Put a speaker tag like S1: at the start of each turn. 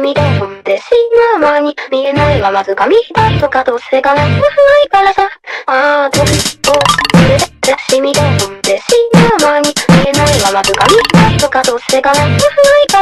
S1: ミレーションで死ぬ間に見えないはまず紙一重とかどうせがないからさ。ずっと触れてシミュレーションで死ぬ間に見えないはまず紙一重とかどうせがないから